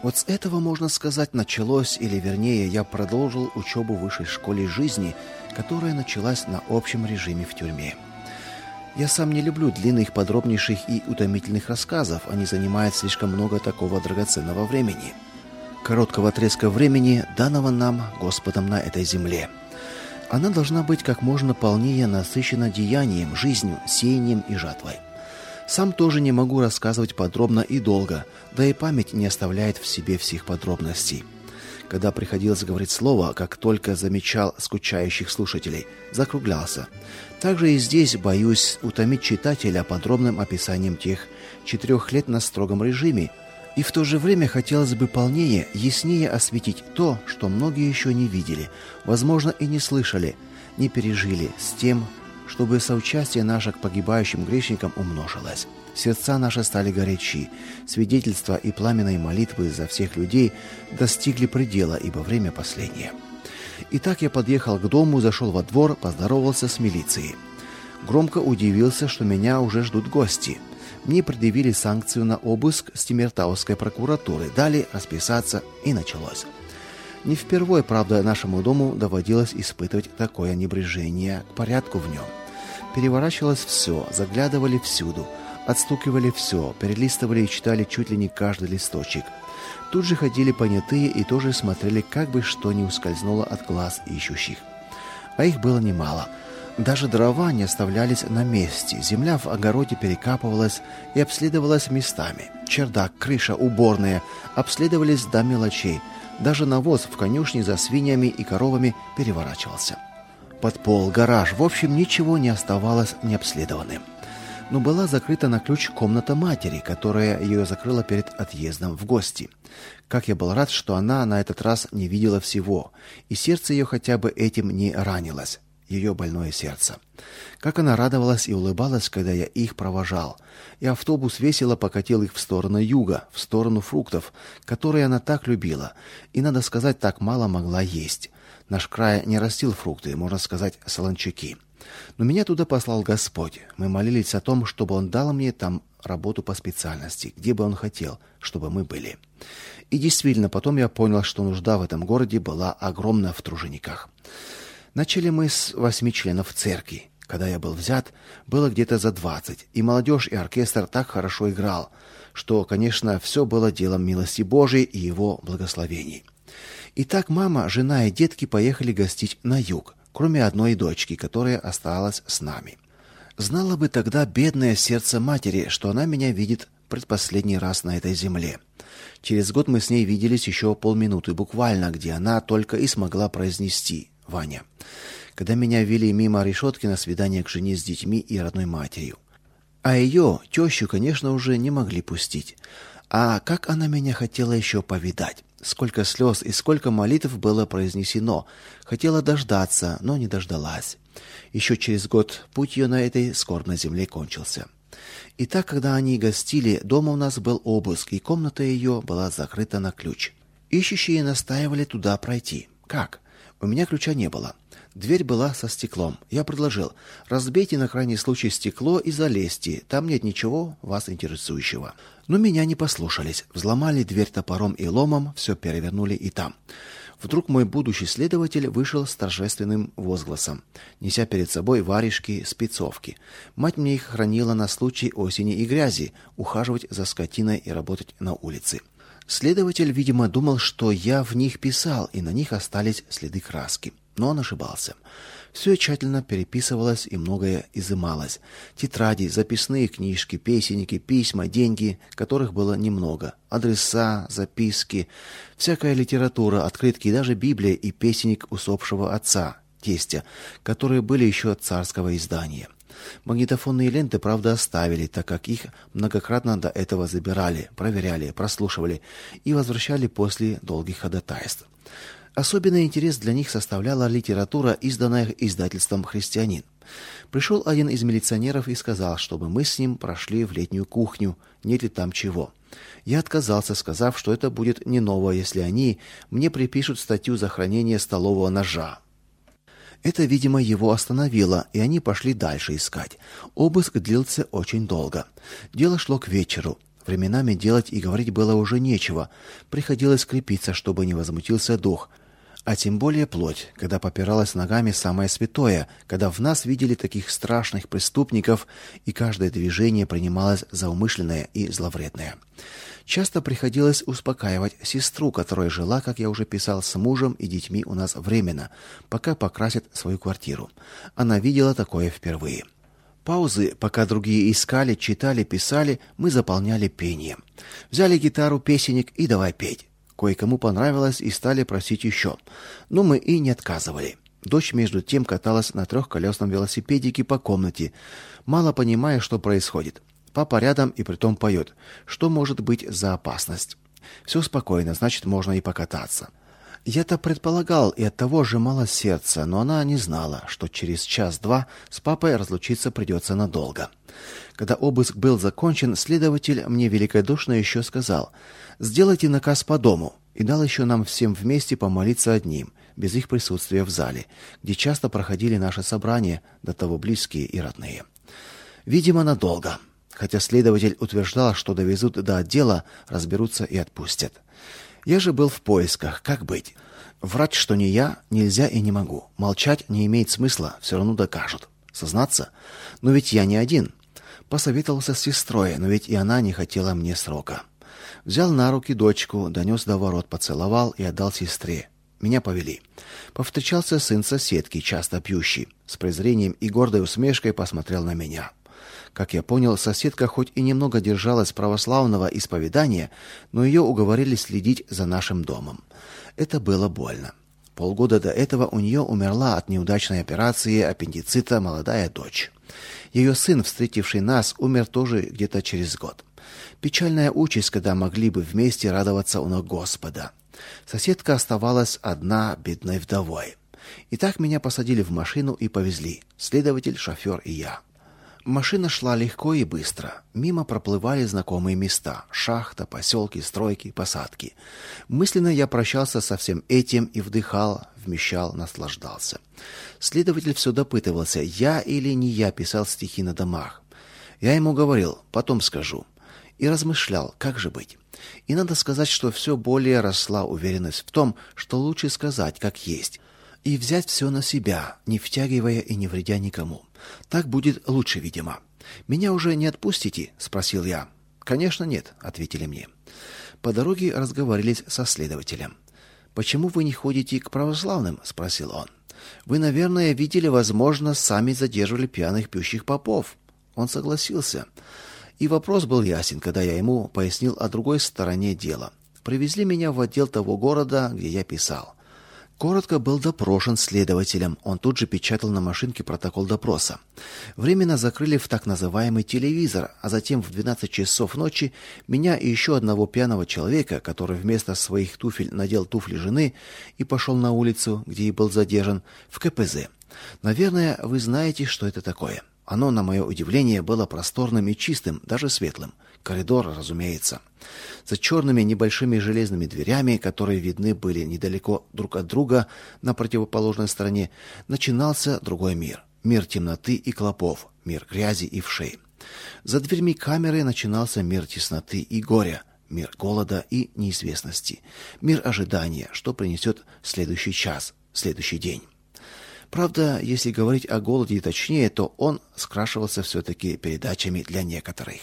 Вот с этого, можно сказать, началось, или вернее, я продолжил учебу в высшей школе жизни, которая началась на общем режиме в тюрьме. Я сам не люблю длинных, подробнейших и утомительных рассказов, они занимают слишком много такого драгоценного времени. Короткого отрезка времени, данного нам Господом на этой земле. Она должна быть как можно полнее насыщена деянием, жизнью, сеянием и жатвой. Сам тоже не могу рассказывать подробно и долго, да и память не оставляет в себе всех подробностей. Когда приходилось говорить слово, как только замечал скучающих слушателей, закруглялся. Также и здесь боюсь утомить читателя подробным описанием тех 4 лет на строгом режиме, и в то же время хотелось бы полнее, яснее осветить то, что многие еще не видели, возможно, и не слышали, не пережили, с тем, чтобы соучастие наше к погибающим грешникам умножилось. Сердца наши стали горячи, свидетельства и пламенные молитвы за всех людей достигли предела, ибо время последнее. Итак, я подъехал к дому, зашел во двор, поздоровался с милицией. Громко удивился, что меня уже ждут гости. Мне предъявили санкцию на обыск с Тимиртауской прокуратуры, дали расписаться, и началось. Не впервые, правда, нашему дому доводилось испытывать такое небрежение к порядку в нем. Переворачивалось все, заглядывали всюду, отстукивали все, перелистывали и читали чуть ли не каждый листочек. Тут же ходили понятые и тоже смотрели, как бы что ни ускользнуло от глаз ищущих. А их было немало. Даже дрова не оставлялись на месте, земля в огороде перекапывалась и обследовалась местами. Чердак, крыша, уборная обследовались до мелочей. Даже навоз в конюшне за свиньями и коровами переворачивался. Подпол, гараж, в общем, ничего не оставалось необследованным. Но была закрыта на ключ комната матери, которая ее закрыла перед отъездом в гости. Как я был рад, что она на этот раз не видела всего, и сердце ее хотя бы этим не ранилось, ее больное сердце. Как она радовалась и улыбалась, когда я их провожал, и автобус весело покатил их в сторону юга, в сторону фруктов, которые она так любила, и, надо сказать, так мало могла есть. Наш край не растил фрукты, можно сказать, солончаки. Но меня туда послал Господь. Мы молились о том, чтобы Он дал мне там работу по специальности, где бы Он хотел, чтобы мы были. И действительно, потом я понял, что нужда в этом городе была огромна в тружениках. Начали мы с 8 членов церкви. Когда я был взят, было где-то за 20, и молодежь, и оркестр так хорошо играл, что, конечно, все было делом милости Божией и Его благословений. Итак, мама, жена и детки поехали гостить на юг, кроме одной дочки, которая осталась с нами. Знала бы тогда бедное сердце матери, что она меня видит предпоследний раз на этой земле. Через год мы с ней виделись еще полминуты буквально, где она только и смогла произнести: «Ваня», когда меня вели мимо решетки на свидание к жене с детьми и родной матерью. А ее, тещу, конечно, уже не могли пустить. А как она меня хотела еще повидать. Сколько слез и сколько молитв было произнесено. Хотела дождаться, но не дождалась. Еще через год путь ее на этой скорбной земле кончился. Итак, когда они гостили, дома у нас был обыск, и комната ее была закрыта на ключ. Ищущие настаивали туда пройти. Как? У меня ключа не было. Дверь была со стеклом. Я предложил: разбейте на крайний случай стекло и залезьте, там нет ничего вас интересующего. Но меня не послушались. Взломали дверь топором и ломом, все перевернули и там. Вдруг мой будущий следователь вышел с торжественным возгласом, неся перед собой варежки, спецовки. Мать мне их хранила на случай осени и грязи, ухаживать за скотиной и работать на улице. Следователь, видимо, думал, что я в них писал, и на них остались следы краски. Но он ошибался. Все тщательно переписывалось и многое изымалось. Тетради, записные книжки, песенники, письма, деньги, которых было немного, адреса, записки, всякая литература, открытки и даже Библия и песенник усопшего отца, тестя, которые были еще от царского издания. Магнитофонные ленты, правда, оставили, так как их многократно до этого забирали, проверяли, прослушивали и возвращали после долгих ходатайств. Особенный интерес для них составляла литература, изданная издательством «Христианин». Пришел один из милиционеров и сказал, чтобы мы с ним прошли в летнюю кухню, нет ли там чего. Я отказался, сказав, что это будет не ново, если они мне припишут статью за хранение столового ножа. Это, видимо, его остановило, и они пошли дальше искать. Обыск длился очень долго. Дело шло к вечеру. Временами делать и говорить было уже нечего. Приходилось крепиться, чтобы не возмутился дух. А тем более плоть, когда попиралась ногами самое святое, когда в нас видели таких страшных преступников, и каждое движение принималось за умышленное и зловредное. Часто приходилось успокаивать сестру, которая жила, как я уже писал, с мужем и детьми у нас временно, пока покрасит свою квартиру. Она видела такое впервые. Паузы, пока другие искали, читали, писали, мы заполняли пением. Взяли гитару, песенник и давай петь. Кое-кому понравилось и стали просить еще. Но мы и не отказывали. Дочь между тем каталась на трехколесном велосипедике по комнате, мало понимая, что происходит. Папа рядом и притом поет. Что может быть за опасность? Все спокойно, значит, можно и покататься. Я-то предполагал и оттого сжимало сердце, но она не знала, что через час-два с папой разлучиться придется надолго. Когда обыск был закончен, следователь мне великодушно еще сказал: «Сделайте наказ по дому», и дал еще нам всем вместе помолиться одним, без их присутствия в зале, где часто проходили наши собрания, до того близкие и родные. Видимо, надолго. Хотя следователь утверждал, что довезут до отдела, разберутся и отпустят. Я же был в поисках, как быть. Врать, что не я, нельзя и не могу. Молчать не имеет смысла, все равно докажут. Сознаться? Но ведь я не один. Посоветовался с сестрой, но ведь и она не хотела мне срока. Взял на руки дочку, донес до ворот, поцеловал и отдал сестре. Меня повели. Повстречался сын соседки, часто пьющий. С презрением и гордой усмешкой посмотрел на меня. Как я понял, соседка хоть и немного держалась православного исповедания, но ее уговорили следить за нашим домом. Это было больно. Полгода до этого у нее умерла от неудачной операции аппендицита молодая дочь. Ее сын, встретивший нас, умер тоже где-то через год. Печальная участь, когда могли бы вместе радоваться у ног Господа. Соседка оставалась одна бедной вдовой. И так меня посадили в машину и повезли. Следователь, шофер и я. Машина шла легко и быстро. Мимо проплывали знакомые места: шахта, поселки, стройки, посадки. Мысленно я прощался со всем этим и вдыхал, вмещал, наслаждался. Следователь все допытывался, я или не я писал стихи на домах. Я ему говорил: потом скажу. И размышлял, как же быть. И надо сказать, что все более росла уверенность в том, что лучше сказать, как есть, и взять все на себя, не втягивая и не вредя никому. Так будет лучше, видимо. Меня уже не отпустите, спросил я. Конечно, нет, ответили мне. По дороге разговорились со следователем. Почему вы не ходите к православным, спросил он. Вы, наверное, видели, возможно, сами задерживали пьяных пьющих попов. Он согласился. И вопрос был ясен, когда я ему пояснил о другой стороне дела. Привезли меня в отдел того города, где я писал. Коротко был допрошен следователем. Он тут же печатал на машинке протокол допроса. Временно закрыли в так называемый телевизор, а затем в 12 часов ночи меня и еще одного пьяного человека, который вместо своих туфель надел туфли жены и пошел на улицу, где и был задержан, в КПЗ. Наверное, вы знаете, что это такое. Оно, на мое удивление, было просторным и чистым, даже светлым. Коридор, разумеется. За черными небольшими железными дверями, которые видны были недалеко друг от друга на противоположной стороне, начинался другой мир. Мир темноты и клопов, мир грязи и вшей. За дверьми камеры начинался мир тесноты и горя, мир голода и неизвестности, мир ожидания, что принесет следующий час, следующий день. Правда, если говорить о голоде точнее, то он скрашивался все-таки передачами для некоторых.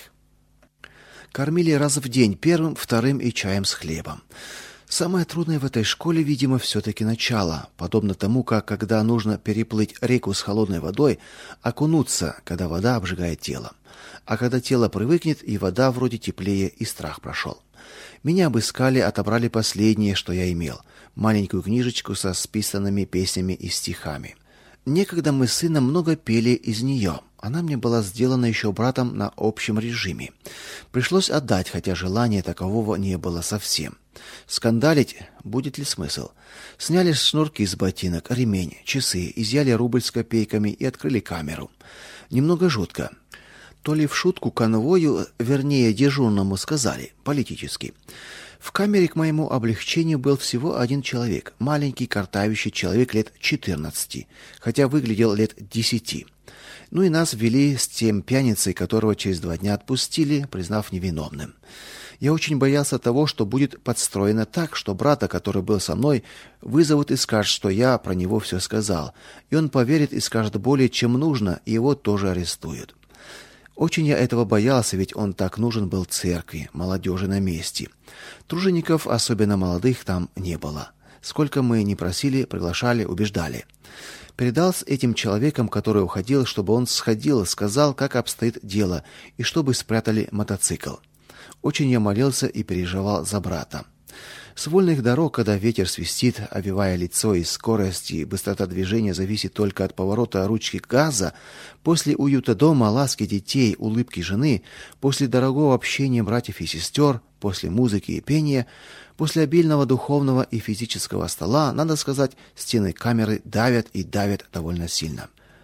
Кормили раз в день первым, вторым и чаем с хлебом. Самое трудное в этой школе, видимо, все-таки начало, подобно тому, как когда нужно переплыть реку с холодной водой, окунуться, когда вода обжигает тело. А когда тело привыкнет, и вода вроде теплее, и страх прошел. Меня обыскали, отобрали последнее, что я имел — маленькую книжечку со списанными песнями и стихами. Некогда мы с сыном много пели из нее. Она мне была сделана еще братом на общем режиме. Пришлось отдать, хотя желания такового не было совсем. Скандалить будет ли смысл? Сняли шнурки с ботинок, ремень, часы, изъяли рубль с копейками и открыли камеру. Немного жутко. То ли в шутку конвою, вернее дежурному сказали, политически. В камере к моему облегчению был всего один человек, маленький картавящий человек лет 14, хотя выглядел лет 10. Ну и нас ввели с тем пьяницей, которого через 2 дня отпустили, признав невиновным. Я очень боялся того, что будет подстроено так, что брата, который был со мной, вызовут и скажут, что я про него все сказал. И он поверит и скажет более, чем нужно, и его тоже арестуют. Очень я этого боялся, ведь он так нужен был церкви, молодежи на месте. Тружеников, особенно молодых, там не было. Сколько мы ни просили, приглашали, убеждали. Передал с этим человеком, который уходил, чтобы он сходил, сказал, как обстоит дело, и чтобы спрятали мотоцикл. Очень я молился и переживал за брата. С вольных дорог, когда ветер свистит, овивая лицо, и скорость и быстрота движения зависит только от поворота ручки газа, после уюта дома, ласки детей, улыбки жены, после дорогого общения братьев и сестер, после музыки и пения, после обильного духовного и физического стола, надо сказать, стены камеры давят и давят довольно сильно.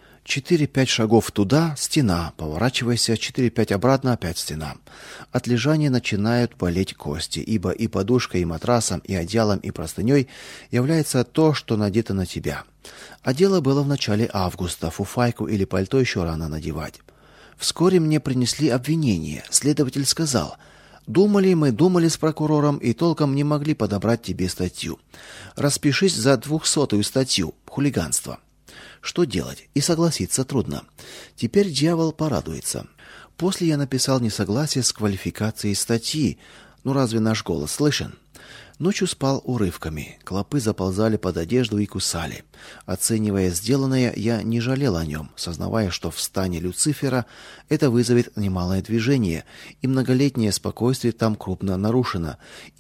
4-5 шагов туда — стена, поворачивайся, 4-5 обратно — опять стена. От лежания начинают болеть кости, ибо и подушкой, и матрасом, и одеялом, и простыней является то, что надето на тебя. А дело было в начале августа, фуфайку или пальто еще рано надевать. Вскоре мне принесли обвинение. Следователь сказал: думали с прокурором и толком не могли подобрать тебе статью. Распишись за 200-ю статью — хулиганство. Что делать? И согласиться трудно. Теперь дьявол порадуется. После я написал несогласие с квалификацией статьи. Ну разве наш голос слышен? Ночью спал урывками. Клопы заползали под одежду и кусали. Оценивая сделанное, я не жалел о нем, сознавая, что в стане Люцифера это вызовет немалое движение, и многолетнее спокойствие там крупно нарушено, и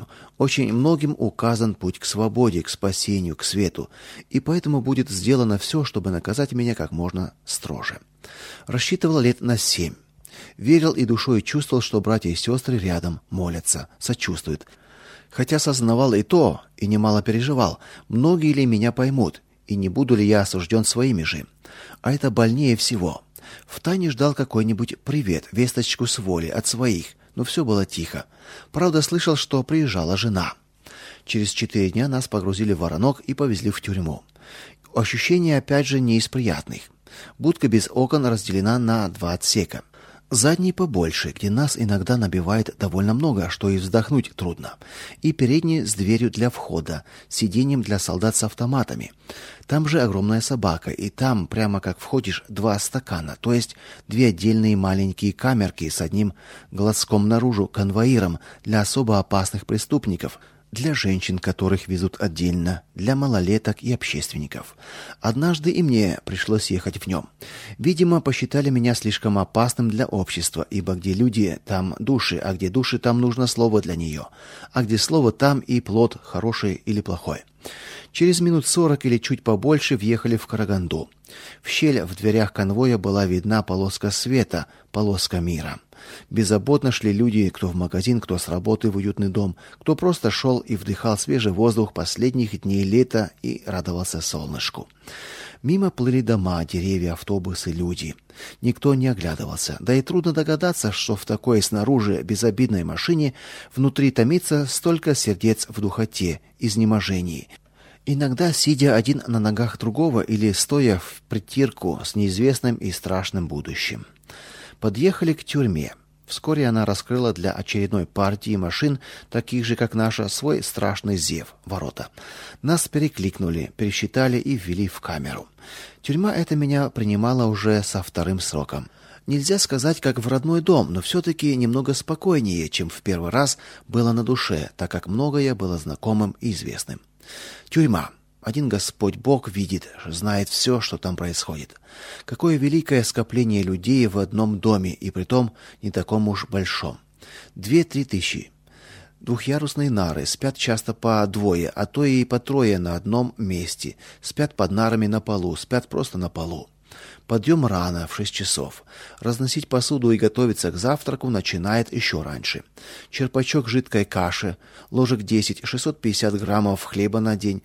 очень многим указан путь к свободе, к спасению, к свету, и поэтому будет сделано все, чтобы наказать меня как можно строже. Рассчитывал лет на 7. Верил и душой чувствовал, что братья и сестры рядом, молятся, сочувствуют. Хотя сознавал и то, и немало переживал, многие ли меня поймут, и не буду ли я осужден своими же. А это больнее всего. Втайне ждал какой-нибудь привет, весточку с воли от своих, но все было тихо. Правда, слышал, что приезжала жена. Через 4 дня нас погрузили в воронок и повезли в тюрьму. Ощущения опять же не из приятных. Будка без окон разделена на 2 отсека. Задний побольше, где нас иногда набивает довольно много, что и вздохнуть трудно. И передний с дверью для входа, сиденьем для солдат с автоматами. Там же огромная собака, и там, прямо как входишь, 2 стакана, то есть 2 отдельные маленькие камерки с одним глазком наружу, конвоиром для особо опасных преступников, для женщин, которых везут отдельно, для малолеток и общественников. Однажды и мне пришлось ехать в нем. Видимо, посчитали меня слишком опасным для общества, ибо где люди, там души, а где души, там нужно слово для нее, а где слово, там и плод, хороший или плохой. Через минут 40 или чуть побольше въехали в Караганду. В щель в дверях конвоя была видна полоска света, полоска мира. Беззаботно шли люди, кто в магазин, кто с работы в уютный дом, кто просто шел и вдыхал свежий воздух последних дней лета и радовался солнышку. Мимо плыли дома, деревья, автобусы, люди. Никто не оглядывался, да и трудно догадаться, что в такой снаружи безобидной машине внутри томится столько сердец в духоте, изнеможении. Иногда сидя один на ногах другого или стоя в притирку с неизвестным и страшным будущим. Подъехали к тюрьме. Вскоре она раскрыла для очередной партии машин, таких же, как наша, свой страшный зев, ворота. Нас перекликнули, пересчитали и ввели в камеру. Тюрьма эта меня принимала уже со 2-м сроком. Нельзя сказать, как в родной дом, но все-таки немного спокойнее, чем в первый раз было на душе, так как многое было знакомым и известным. Тюрьма. Один Господь Бог видит, знает все, что там происходит. Какое великое скопление людей в одном доме, и притом не таком уж большом. 2-3 тысячи. Двухъярусные нары, спят часто по 2, а то и по 3 на одном месте. Спят под нарами на полу, спят просто на полу. Подъем рано, в 6 часов. Разносить посуду и готовиться к завтраку начинает еще раньше. Черпачок жидкой каши, ложек 10, 650 граммов хлеба на день.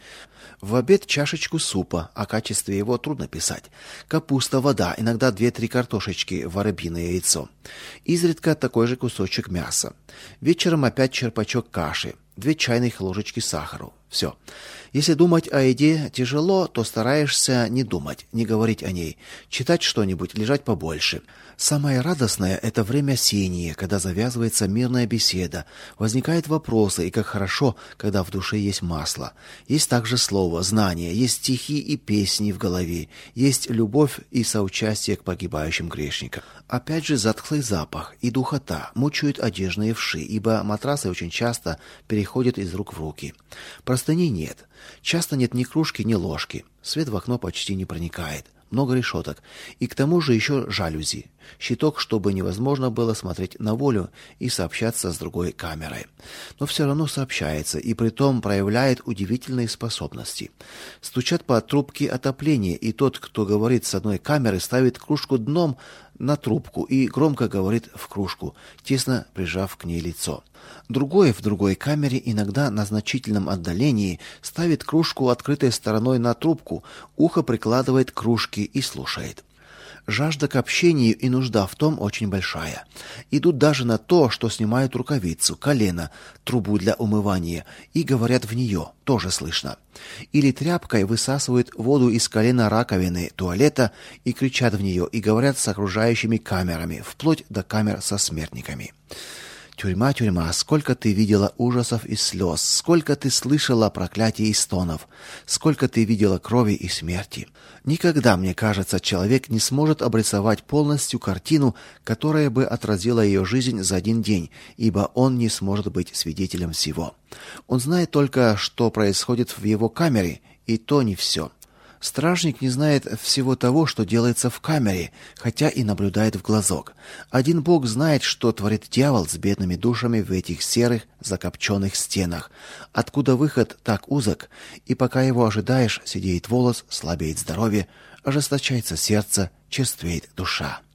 В обед чашечку супа, о качестве его трудно писать. Капуста, вода, иногда 2-3 картошечки, воробьиное яйцо. Изредка такой же кусочек мяса. Вечером опять черпачок каши, 2 чайных ложечки сахару. Все. Если думать о еде тяжело, то стараешься не думать, не говорить о ней, читать что-нибудь, лежать побольше. Самое радостное – это время сения, когда завязывается мирная беседа, возникают вопросы, и как хорошо, когда в душе есть масло. Есть также слово, знание, есть стихи и песни в голове, есть любовь и соучастие к погибающим грешникам. Опять же затхлый запах и духота мучают одежные вши, ибо матрасы очень часто переходят из рук в руки. Простыней нет. Часто нет ни кружки, ни ложки. Свет в окно почти не проникает. Много решеток. И к тому же еще жалюзи. Щиток, чтобы невозможно было смотреть на волю и сообщаться с другой камерой. Но все равно сообщается, и притом проявляет удивительные способности. Стучат по трубке отопления, и тот, кто говорит с одной камеры, ставит кружку дном на трубку и громко говорит в кружку, тесно прижав к ней лицо. Другой в другой камере, иногда на значительном отдалении, ставит кружку открытой стороной на трубку, ухо прикладывает к кружке и слушает. Жажда к общению и нужда в том очень большая. Идут даже на то, что снимают рукавицу, колено, трубу для умывания и говорят в нее, тоже слышно. Или тряпкой высасывают воду из колена раковины туалета и кричат в нее, и говорят с окружающими камерами, вплоть до камер со смертниками. Тюрьма, тюрьма, сколько ты видела ужасов и слез, сколько ты слышала проклятий и стонов, сколько ты видела крови и смерти. Никогда, мне кажется, человек не сможет обрисовать полностью картину, которая бы отразила ее жизнь за один день, ибо он не сможет быть свидетелем всего. Он знает только, что происходит в его камере, и то не все. Стражник не знает всего того, что делается в камере, хотя и наблюдает в глазок. Один Бог знает, что творит дьявол с бедными душами в этих серых, закопченных стенах, откуда выход так узок, и пока его ожидаешь, седеет волос, слабеет здоровье, ожесточается сердце, черствеет душа.